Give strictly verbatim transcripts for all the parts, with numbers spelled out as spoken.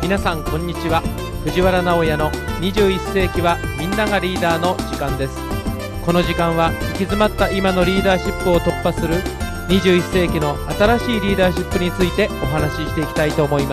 皆さんこんにちは。藤原直哉のにじゅういっ世紀はみんながリーダーの時間です。この時間は行き詰まった今のリーダーシップを突破するにじゅういっ世紀の新しいリーダーシップについてお話ししていきたいと思います。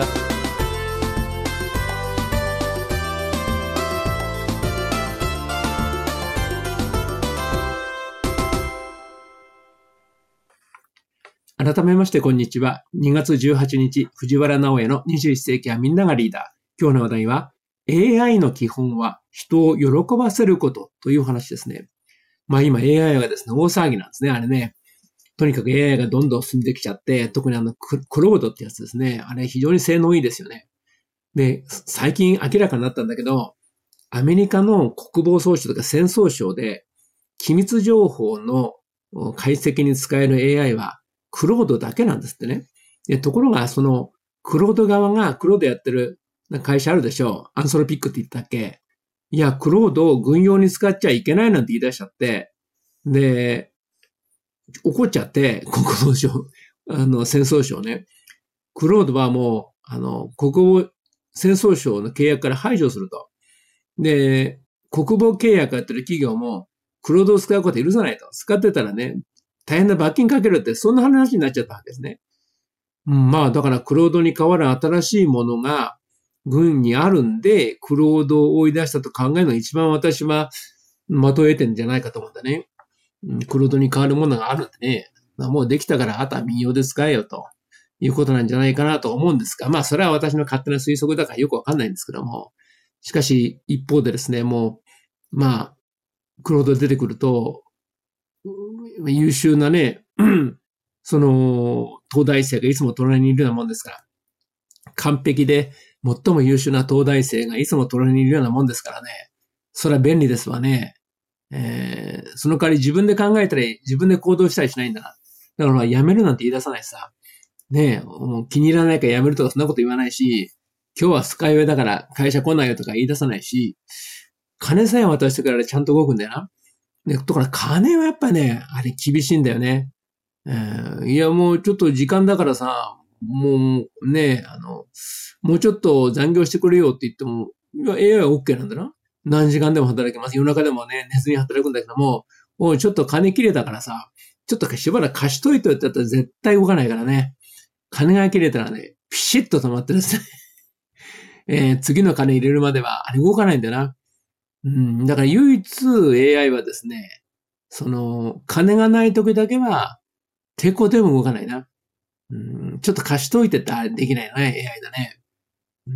改めましてこんにちは。にがつじゅうはちにち、藤原直哉のにじゅういっ世紀はみんながリーダー。今日の話題は エーアイ の基本は人を喜ばせることという話ですね。まあ今 エーアイ がですね、大騒ぎなんですね。あれね。とにかく エーアイ がどんどん進んできちゃって、特にあのクロードってやつですね。あれ非常に性能いいですよね。で、最近明らかになったんだけど、アメリカの国防総省とか戦争省で機密情報の解析に使える エーアイ はクロードだけなんですってね。で、ところが、その、クロード側が、クロードやってる会社あるでしょう。アンソロピックって言ったっけ。いや、クロードを軍用に使っちゃいけないなんて言い出しちゃって、で、怒っちゃって、国防省、あの、戦争省ね。クロードはもう、あの、国防、戦争省の契約から排除すると。で、国防契約やってる企業も、クロードを使うこと許さないと。使ってたらね、大変な罰金かけるって、そんな話になっちゃったわけですね。うん、まあ、だから、クロードに代わる新しいものが、軍にあるんで、クロードを追い出したと考えるのが一番私は、的を得てるんじゃないかと思うんだね。うん、クロードに代わるものがあるんでね。もうできたから、あとは民謡で使えよということなんじゃないかなと思うんですが、まあ、それは私の勝手な推測だからよくわかんないんですけども。しかし、一方でですね、もう、まあ、クロード出てくると、優秀なね、その、東大生がいつも隣にいるようなもんですから。完璧で、最も優秀な東大生がいつも隣にいるようなもんですからね。それは便利ですわね。えー、その代わり自分で考えたり、自分で行動したりしないんだな。だからやめるなんて言い出さないしさ。ねえ、もう気に入らないからやめるとかそんなこと言わないし、今日はスカイウェイだから会社来ないよとか言い出さないし、金さえ渡してくれたらちゃんと動くんだよな。で、だから金はやっぱね、あれ厳しいんだよね。えー、いや、もうちょっと時間だからさ、もうね、あの、もうちょっと残業してくれよって言っても、いや、エーアイ は OK なんだな。何時間でも働けます。夜中でもね、寝ずに働くんだけども、おい、ちょっと金切れたからさ、ちょっとしばらく貸しといてって言ったら絶対動かないからね。金が切れたらね、ピシッと止まってですね。えー、次の金入れるまでは、あれ動かないんだよな。うん、だから唯一 エーアイ はですね、その、金がない時だけは、抵抗でも動かないな。うん、ちょっと貸しといてたらできないよね、エーアイ だね。うん、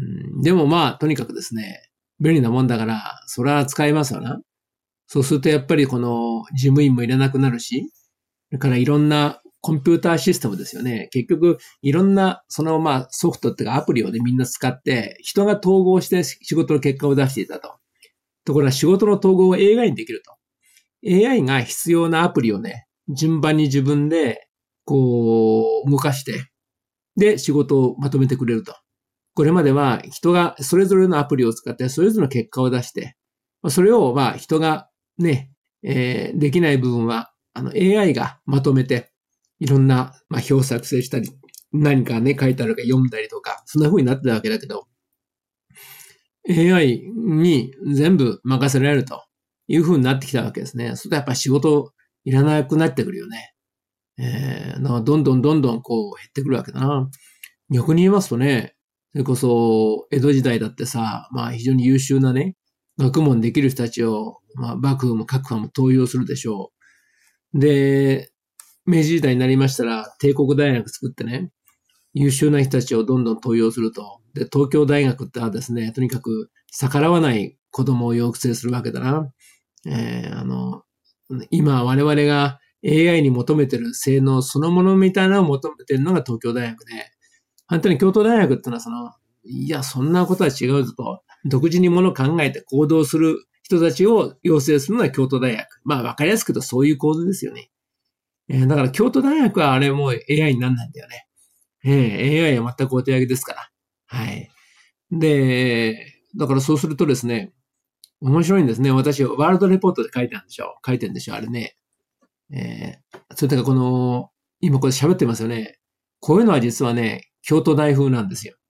でもまあ、とにかくですね、便利なもんだから、それは使いますわな。そうするとやっぱりこの事務員もいらなくなるし、それからいろんなコンピューターシステムですよね。結局、いろんなそのまあソフトっていうかアプリをね、みんな使って、人が統合して仕事の結果を出していたと。ところが仕事の統合を エーアイ にできると。エーアイ が必要なアプリをね、順番に自分で、こう、動かして、で、仕事をまとめてくれると。これまでは人がそれぞれのアプリを使ってそれぞれの結果を出して、それをまあ人がね、えー、できない部分はあの エーアイ がまとめていろんなまあ表作成したり何かね書いてあるか読んだりとかそんな風になってたわけだけど エーアイ に全部任せられるという風になってきたわけですね。それとやっぱり仕事いらなくなってくるよね。えー、どんどんどんどんこう減ってくるわけだな。逆に言いますとね、それこそ、江戸時代だってさ、まあ非常に優秀なね、学問できる人たちを、まあ幕府も各派も登用するでしょう。で、明治時代になりましたら、帝国大学作ってね、優秀な人たちをどんどん登用すると。で、東京大学ってはですね、とにかく逆らわない子供を養成するわけだな。えー、あの、今我々が エーアイ に求めてる性能そのものみたいなのを求めてるのが東京大学で、反対に京都大学ってのはその、いや、そんなことは違うぞと、独自にものを考えて行動する人たちを養成するのは京都大学。まあ、わかりやすく言うとそういう構図ですよね。えー、だから京都大学はあれもう エーアイ になんないんだよね。えー、エーアイ は全くお手上げですから。はい。で、だからそうするとですね、面白いんですね。私、ワールドレポートで書いてあるんでしょ。書いてるんでしょ、あれね。えー、それとかこの、今これ喋ってますよね。こういうのは実はね、京都大風なんですよ。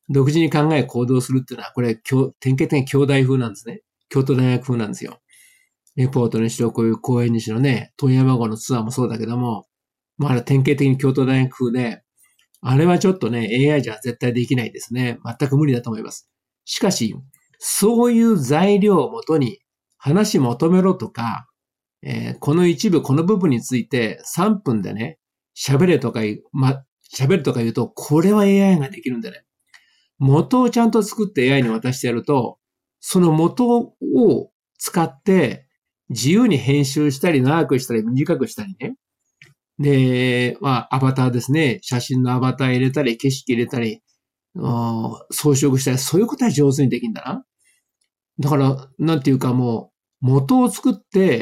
独自に考え行動するっていうのは、これ、典型的に京大風なんですね。京都大学風なんですよ。レポートにしろ、こういう講演にしろね、問山号のツアーもそうだけども、まあ、あれ典型的に京都大学風で、あれはちょっとね、エーアイ じゃ絶対できないですね。全く無理だと思います。しかし、そういう材料をもとに話求めろとか、えー、この一部、この部分についてさんぷんでね、喋れとか言う、ま、喋るとか言うと、これは エーアイ ができるんでね。元をちゃんと作って エーアイ に渡してやると、その元を使って自由に編集したり長くしたり短くしたりね。で、まあ、アバターですね。写真のアバター入れたり、景色入れたり、装飾したり、そういうことは上手にできるんだな。だから、なんていうかもう、元を作って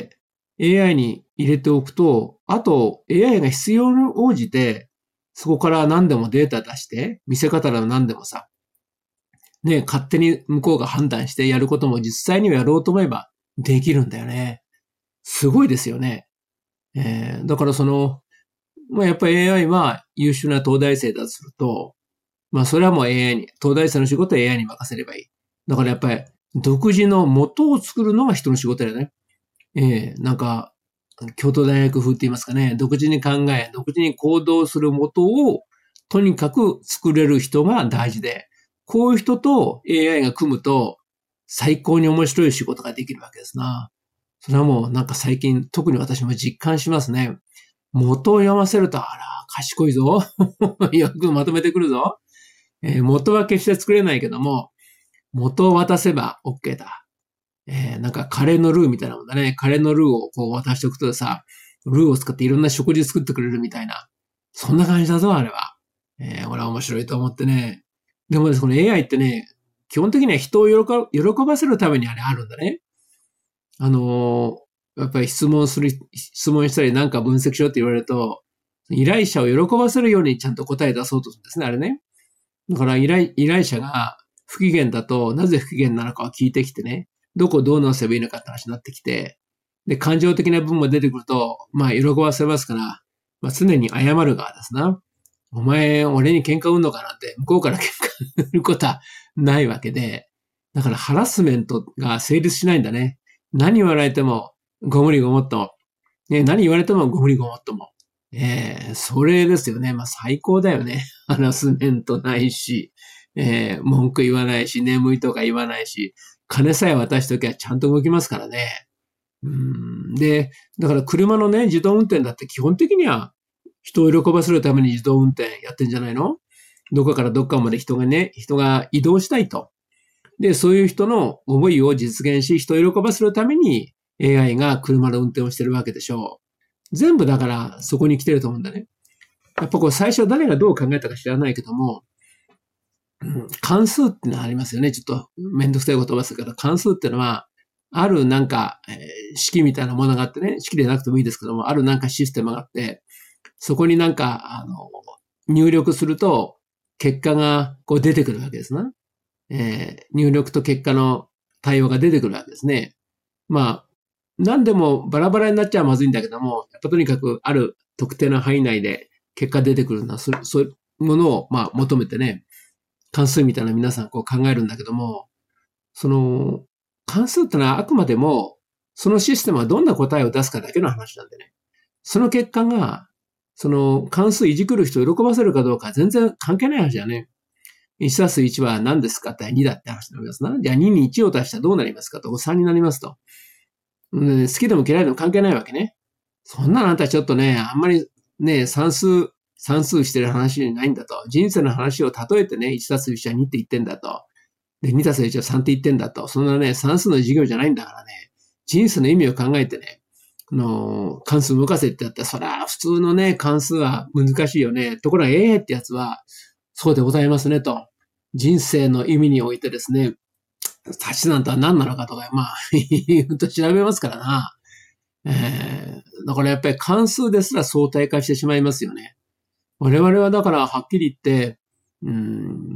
エーアイ に入れておくと、あと エーアイ が必要に応じて、そこから何でもデータ出して、見せ方なら何でもさ、ね、勝手に向こうが判断してやることも実際にはやろうと思えばできるんだよね。すごいですよね。えー、だからその、まあ、やっぱり エーアイ は優秀な東大生だとすると、まあそれはもう エーアイ に、東大生の仕事は エーアイ に任せればいい。だからやっぱり独自の元を作るのが人の仕事だよね。えー、なんか、京都大学風って言いますかね、独自に考え、独自に行動する元をとにかく作れる人が大事で、こういう人と エーアイ が組むと最高に面白い仕事ができるわけですな。それはもうなんか最近特に私も実感しますね。元を読ませると、あら、賢いぞ。よくまとめてくるぞ。えー、元は決して作れないけども、元を渡せば OK だ。えー、なんかカレーのルーみたいなもんだね。カレーのルーをこう渡しておくとさ、ルーを使っていろんな食事作ってくれるみたいな。そんな感じだぞ、あれは。えー、俺は面白いと思ってね。でもね、この エーアイ ってね、基本的には人を喜ばせるためにあれあるんだね。あのー、やっぱり質問する、質問したりなんか分析しようって言われると、依頼者を喜ばせるようにちゃんと答え出そうとするんですね、あれね。だから依頼、依頼者が不機嫌だと、なぜ不機嫌なのかを聞いてきてね、どこをどう直せばいいのかって話になってきて、で、感情的な部分も出てくると、まあ、喜ばせますから、まあ、常に謝る側ですな。お前、俺に喧嘩売んのかなって、向こうから喧嘩売ることはないわけで、だからハラスメントが成立しないんだね。何言われても、ご無理ごもっとも。ね、何言われてもご無理ごもっとも。えー、それですよね。まあ、最高だよね。ハラスメントないし、えー、文句言わないし、眠いとか言わないし、金さえ渡しときゃちゃんと動きますからね。うんで、だから車のね、自動運転だって基本的には人を喜ばせるために自動運転やってんじゃないの？どこからどっかまで人がね、人が移動したいと。で、そういう人の思いを実現し、人を喜ばせるために エーアイ が車の運転をしてるわけでしょう。全部だからそこに来てると思うんだね。やっぱこう最初誰がどう考えたか知らないけども、うん、関数ってのはありますよね。ちょっとめんどくさい言葉ですけど、関数ってのは、あるなんか、えー、式みたいなものがあってね、式でなくてもいいですけども、あるなんかシステムがあって、そこになんか、あの、入力すると、結果がこう出てくるわけですな。えー、入力と結果の対応が出てくるわけですね。まあ、何でもバラバラになっちゃまずいんだけども、やっぱとにかくある特定の範囲内で結果出てくるのは、そそういうものをまあ求めてね、関数みたいな皆さんこう考えるんだけども、その、関数ってのはあくまでも、そのシステムはどんな答えを出すかだけの話なんでね。その結果が、その関数いじくる人を喜ばせるかどうか全然関係ない話だね。いちたすいちは何ですかってにだって話になりますな。じゃあににいちを足したらどうなりますかとさんになりますと。好きでも嫌いでも関係ないわけね。そんなのあんたちょっとね、あんまりね、算数、算数してる話じゃないんだと。人生の話を例えてね、いちたすいちはにって言ってんだと。で、にたすいちはさんって言ってんだと。そんなね、算数の授業じゃないんだからね。人生の意味を考えてね、あの、関数動かせってやったら、そりゃ普通のね、関数は難しいよね。ところが エーアイ ってやつは、そうでございますねと。人生の意味においてですね、足し算とは何なのかとか、まあ、言うと調べますからな。えー、だからやっぱり関数ですら相対化してしまいますよね。我々はだからはっきり言って、うん、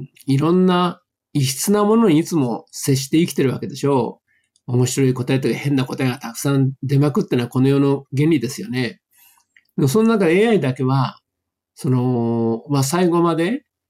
いろんな異質なものにいつも接して生きてるわけでしょう。面白い答えとか変な答えがたくさん出まくってのはこの世の原理ですよね。でもその中で エーアイ だけは、その、まあ、最後まで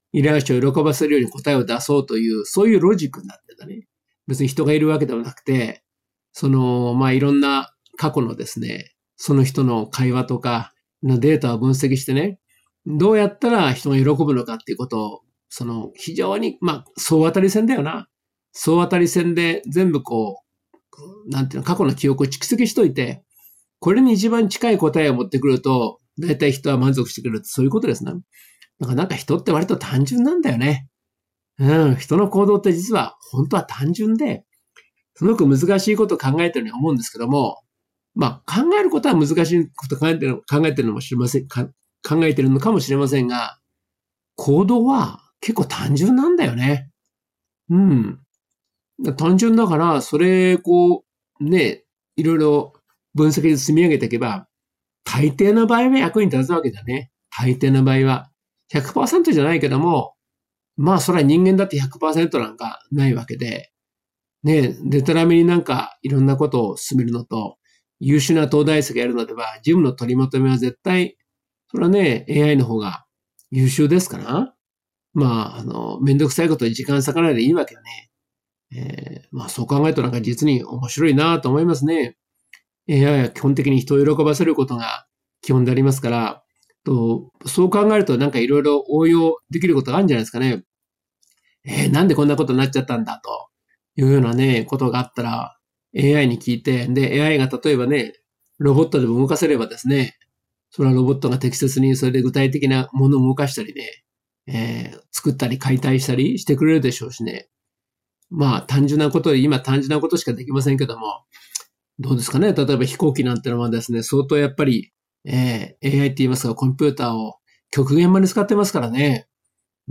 依頼者を喜ばせるように答えを出そうという、そういうロジックになってたね。別に人がいるわけではなくて、その、まあ、いろんな過去のですね、その人の会話とかのデータを分析してね、どうやったら人が喜ぶのかっていうことを、その、非常に、まあ、総当たり戦だよな。総当たり戦で全部こう、なんていうの、過去の記憶を蓄積しといて、これに一番近い答えを持ってくると、だいたい人は満足してくるってそういうことですね。だからなんか人って割と単純なんだよね。うん、人の行動って実は本当は単純で、すごく難しいことを考えてるように思うんですけども、まあ考えることは難しいことを考えてる、考えてるのも知りませんか、考えてるのかもしれませんが、行動は結構単純なんだよね。うん。単純だから、それ、こう、ね、いろいろ分析で積み上げていけば、大抵の場合は役に立つわけだね。大抵の場合は。ひゃくパーセント じゃないけども、まあ、それは人間だって ひゃくパーセント なんかないわけで、ね、でたらめになんかいろんなことを進めるのと、優秀な東大生がやるのでは、事務の取りまとめは絶対、それはね、エーアイ の方が優秀ですから、まあ、あの、めんどくさいことに時間割かないでいいわけよね。えー、まあ、そう考えるとなんか実に面白いなと思いますね。エーアイ は基本的に人を喜ばせることが基本でありますから、とそう考えるとなんかいろいろ応用できることがあるんじゃないですかね。えー、なんでこんなことになっちゃったんだというようなね、ことがあったら エーアイ に聞いて、で、エーアイ が例えばね、ロボットでも動かせればですね、それはロボットが適切にそれで具体的なものを動かしたりね、えー、作ったり解体したりしてくれるでしょうしね。まあ単純なことで、今単純なことしかできませんけども、どうですかね。例えば飛行機なんてのはですね、相当やっぱり、えー、エーアイ って言いますか、コンピューターを極限まで使ってますからね。うん。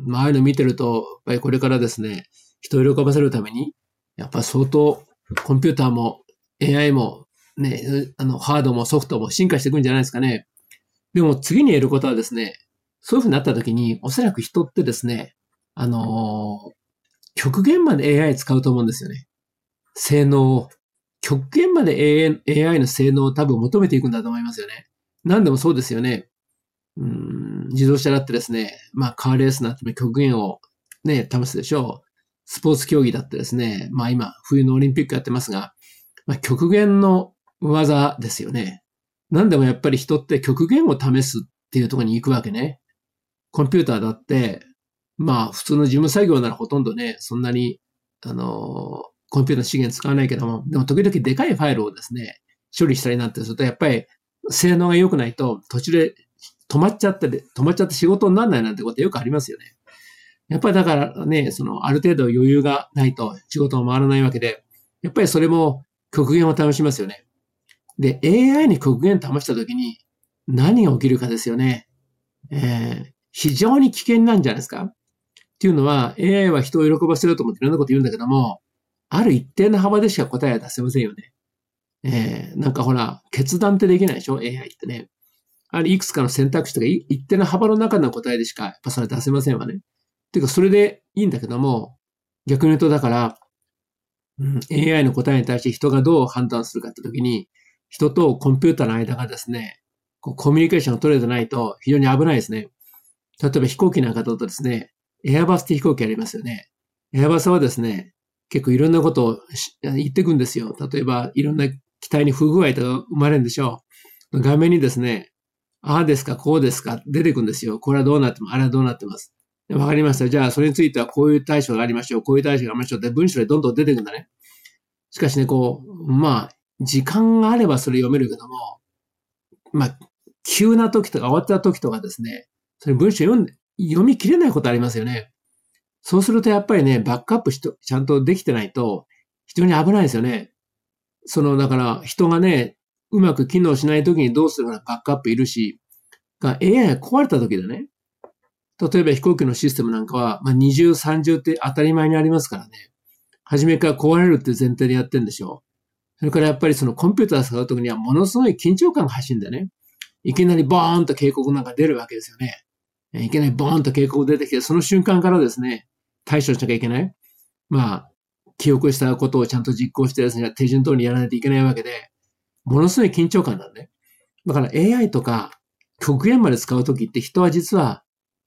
まあ、ああいうの見てると、やっぱりこれからですね、人を喜ばせるために、やっぱ相当コンピューターも エーアイ もね、あの、ハードもソフトも進化していくんじゃないですかね。でも次にやることはですね、そういうふうになった時に、おそらく人ってですね、あのー、極限まで エーアイ 使うと思うんですよね。性能を。極限まで エーアイ の性能を多分求めていくんだと思いますよね。何でもそうですよね。うーん、自動車だってですね、まあカーレースなんて極限をね、試すでしょう。スポーツ競技だってですね、まあ今、冬のオリンピックやってますが、まあ極限の技ですよね。何でもやっぱり人って極限を試すっていうところに行くわけね。コンピューターだって、まあ普通の事務作業ならほとんどね、そんなに、あのー、コンピューターの資源使わないけども、でも時々でかいファイルをですね、処理したりなんてすると、やっぱり性能が良くないと途中で止まっちゃって、止まっちゃって仕事にならないなんてことよくありますよね。やっぱりだからね、そのある程度余裕がないと仕事も回らないわけで、やっぱりそれも極限を試しますよね。で、エーアイ に極限試したときに何が起きるかですよね。えー、非常に危険なんじゃないですか。っていうのは エーアイ は人を喜ばせようと思っていろんなこと言うんだけども、ある一定の幅でしか答えは出せませんよね。えー、なんかほら、決断ってできないでしょ ?エーアイ ってね。あれいくつかの選択肢とか一定の幅の中の答えでしかやっぱそれ出せませんわね。っていうかそれでいいんだけども、逆に言うとだから、うん、エーアイ の答えに対して人がどう判断するかってときに、人とコンピューターの間がですね、こうコミュニケーションが取れてないと非常に危ないですね。例えば飛行機なんかだとですね、エアバスって飛行機ありますよね。エアバスはですね、結構いろんなことを言ってくんですよ。例えばいろんな機体に不具合とか生まれるんでしょう。画面にですね、ああですか、こうですか、出てくんですよ。これはどうなってます、あれはどうなってます。わかりました。じゃあそれについてはこういう対処がありましょう。こういう対処がありましょうって文章でどんどん出てくんだね。しかしね、こう、まあ、時間があればそれ読めるけども、まあ、急な時とか終わった時とかですね、それ文章読んで、読み切れないことありますよね。そうするとやっぱりね、バックアップしとちゃんとできてないと非常に危ないですよね。その、だから人がね、うまく機能しない時にどうするかバックアップいるし、エーアイ が壊れた時だね。例えば飛行機のシステムなんかは、まあ、二重三重って当たり前にありますからね。初めから壊れるっていう前提でやってるんでしょう。それからやっぱりそのコンピューターを使う時にはものすごい緊張感が走るんだよね。いきなりボーンと警告なんか出るわけですよね。いきなりボーンと警告出てきて、その瞬間からですね、対処しなきゃいけない。まあ、記憶したことをちゃんと実行してですね、手順通りにやらないといけないわけで、ものすごい緊張感なんで。だから エーアイ とか極限まで使うときって人は実は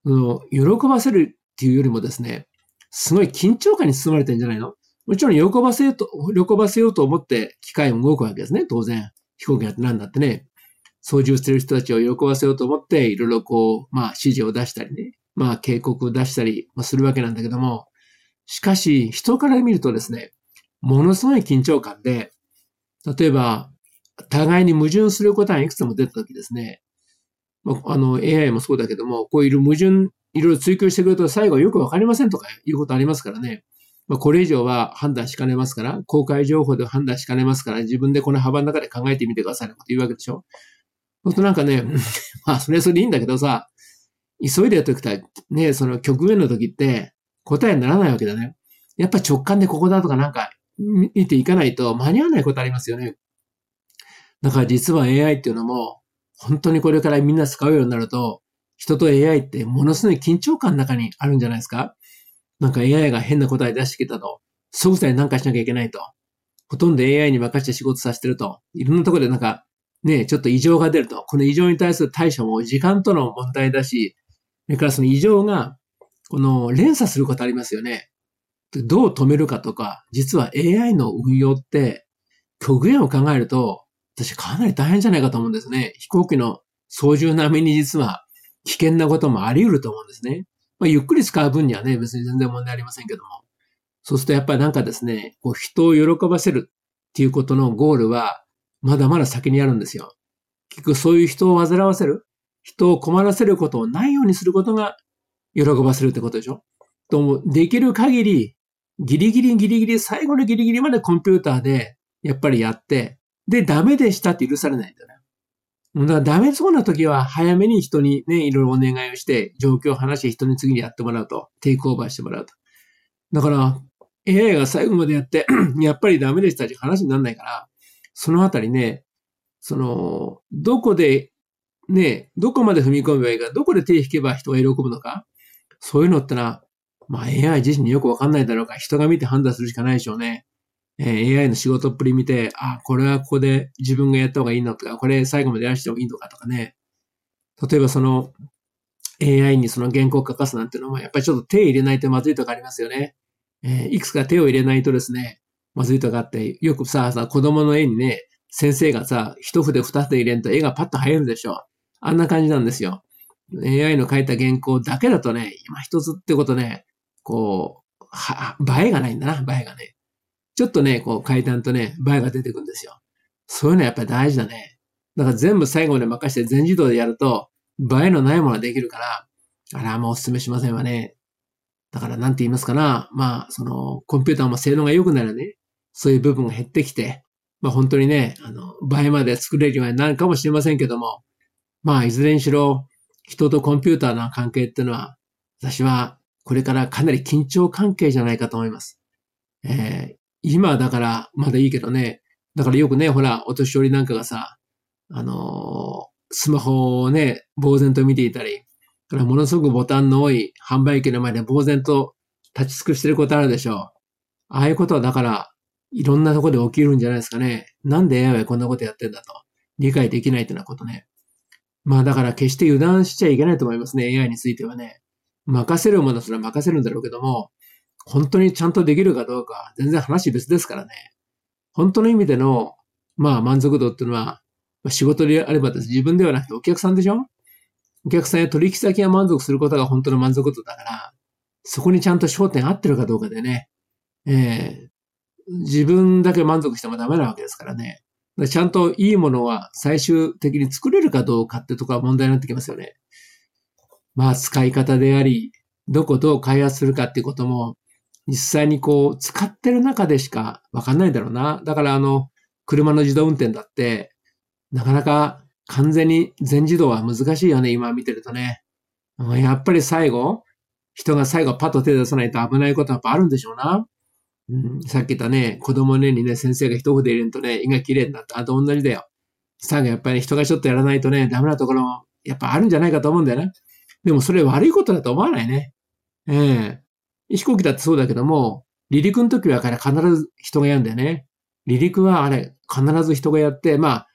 その喜ばせるっていうよりもですね、すごい緊張感に包まれてるんじゃないの？もちろん喜ばせようと、喜ばせようと思って機械も動くわけですね。当然。飛行機だってなんだってね。操縦してる人たちを喜ばせようと思って、いろいろこう、まあ指示を出したりね。まあ警告を出したりするわけなんだけども、しかし人から見るとですね、ものすごい緊張感で、例えば、互いに矛盾することがいくつも出たときですね、あの エーアイ もそうだけども、こういう矛盾、いろいろ追求してくると最後よくわかりませんとかいうことありますからね。まあ、これ以上は判断しかねますから、公開情報で判断しかねますから、自分でこの幅の中で考えてみてくださいと言うわけでしょ。ほんとなんかね、まあそれはそれでいいんだけどさ、急いでやっておくとね、その局面の時って答えにならないわけだね。やっぱ直感でここだとかなんか見ていかないと間に合わないことありますよね。だから実は エーアイ っていうのも、本当にこれからみんな使うようになると、人と エーアイ ってものすごい緊張感の中にあるんじゃないですか？なんか エーアイ が変な答え出してきたと、即座に何かしなきゃいけないと。ほとんど エーアイ に任せて仕事させてると。いろんなところでなんか、ね、ちょっと異常が出ると。この異常に対する対処も時間との問題だし、それからその異常が、この連鎖することありますよね。どう止めるかとか、実は エーアイ の運用って、極限を考えると、私かなり大変じゃないかと思うんですね。飛行機の操縦並みに実は危険なこともあり得ると思うんですね。まあ、ゆっくり使う分にはね、別に全然問題ありませんけども。そうするとやっぱりなんかですね、こう人を喜ばせるっていうことのゴールは、まだまだ先にあるんですよ。結局そういう人を煩わせる、人を困らせることをないようにすることが喜ばせるってことでしょ。ともできる限り、ギリギリギリギリ、最後のギリギリまでコンピューターでやっぱりやって、で、ダメでしたって許されないんだよね。だからダメそうな時は早めに人にね、いろいろお願いをして、状況を話して人に次にやってもらうと、テイクオーバーしてもらうと。だから、エーアイ が最後までやって、やっぱりダメでしたって話にならないから、そのあたりね、その、どこで、ね、どこまで踏み込めばいいか、どこで手を引けば人が喜ぶのか、そういうのってのは、まあ エーアイ 自身によくわかんないだろうから、人が見て判断するしかないでしょうね。えー、エーアイ の仕事っぷり見て、あ、これはここで自分がやった方がいいのとか、これ最後までやらしてもいいのかとかね。例えばその エーアイ にその原稿を書かすなんていうのも、やっぱりちょっと手を入れないとまずいとかありますよね。えー、いくつか手を入れないとですね、まずいとかあって、よくさ、さ、子供の絵にね、先生がさ、一筆二筆入れんと絵がパッと入るでしょ。あんな感じなんですよ。エーアイ の書いた原稿だけだとね、今一つってことね、こう、は、映えがないんだな、映えがね。ちょっとね、こう、階段とね、映えが出てくるんですよ。そういうのはやっぱり大事だね。だから全部最後まで任せて全自動でやると、映えのないものができるから、あれはもうお勧めしませんわね。だからなんて言いますかな。まあ、その、コンピューターも性能が良くならね、そういう部分が減ってきて、まあ本当にね、あの、映えまで作れるようになるかもしれませんけども、まあいずれにしろ、人とコンピューターの関係っていうのは、私はこれからかなり緊張関係じゃないかと思います。えー、今だからまだいいけどね、だからよくね、ほら、お年寄りなんかがさ、あのー、スマホをね、呆然と見ていたり、からものすごくボタンの多い販売機の前で呆然と立ち尽くしてることあるでしょう。ああいうことはだから、いろんなところで起きるんじゃないですかね。なんで エーアイ はこんなことやってんだと。理解できないというようなことね。まあだから決して油断しちゃいけないと思いますね。エーアイ についてはね。任せるものそれは任せるんだろうけども、本当にちゃんとできるかどうか全然話別ですからね。本当の意味での、まあ満足度っていうのは、仕事であればです。自分ではなくてお客さんでしょ？お客さんや取引先が満足することが本当の満足度だから、そこにちゃんと焦点合ってるかどうかでね、えー、自分だけ満足してもダメなわけですからね。ちゃんといいものは最終的に作れるかどうかってところは問題になってきますよね。まあ使い方であり、どこどう開発するかっていうことも、実際にこう使ってる中でしかわかんないだろうな。だからあの、車の自動運転だって、なかなか完全に全自動は難しいよね、今見てるとね。やっぱり最後、人が最後パッと手出さないと危ないことはやっぱあるんでしょうな。うん、さっき言ったね、子供の絵にね、先生が一筆入れるとね、絵が綺麗になった。あと同じだよ。最後やっぱり人がちょっとやらないとね、ダメなところもやっぱあるんじゃないかと思うんだよね。でもそれ悪いことだと思わないね。ええ。飛行機だってそうだけども、離陸の時はから必ず人がやるんだよね。離陸はあれ、必ず人がやって、まあ、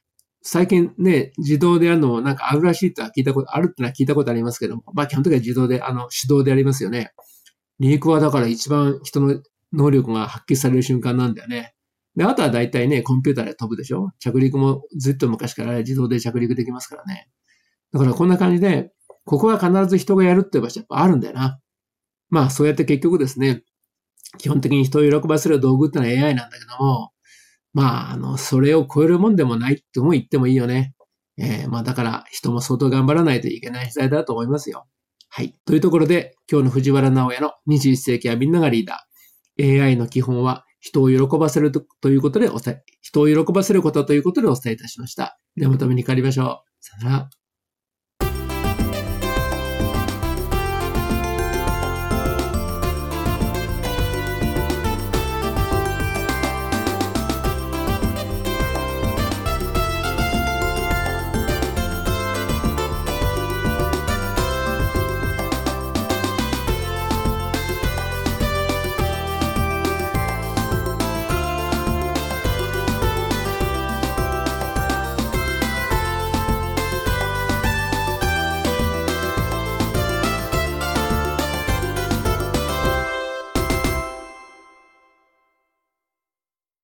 最近ね、自動でやるのもなんかあるらしいとは聞いたこと、あるってのは聞いたことありますけども、まあ基本的には自動で、あの、手動でやりますよね。リークはだから一番人の能力が発揮される瞬間なんだよね。で、あとは大体ね、コンピューターで飛ぶでしょ？着陸もずっと昔から自動で着陸できますからね。だからこんな感じで、ここは必ず人がやるって場所やっぱあるんだよな。まあそうやって結局ですね、基本的に人を喜ばせる道具ってのは エーアイ なんだけども、まあ、あの、それを超えるもんでもないとも言ってもいいよね。えー、まあだから人も相当頑張らないといけない時代だと思いますよ。はい。というところで、今日の藤原直也のにじゅういっ世紀はみんながリーダー。エーアイ の基本は人を喜ばせるということでお伝え、人を喜ばせることということでお伝えいたしました。ではまたお目にかかりましょう。さよなら。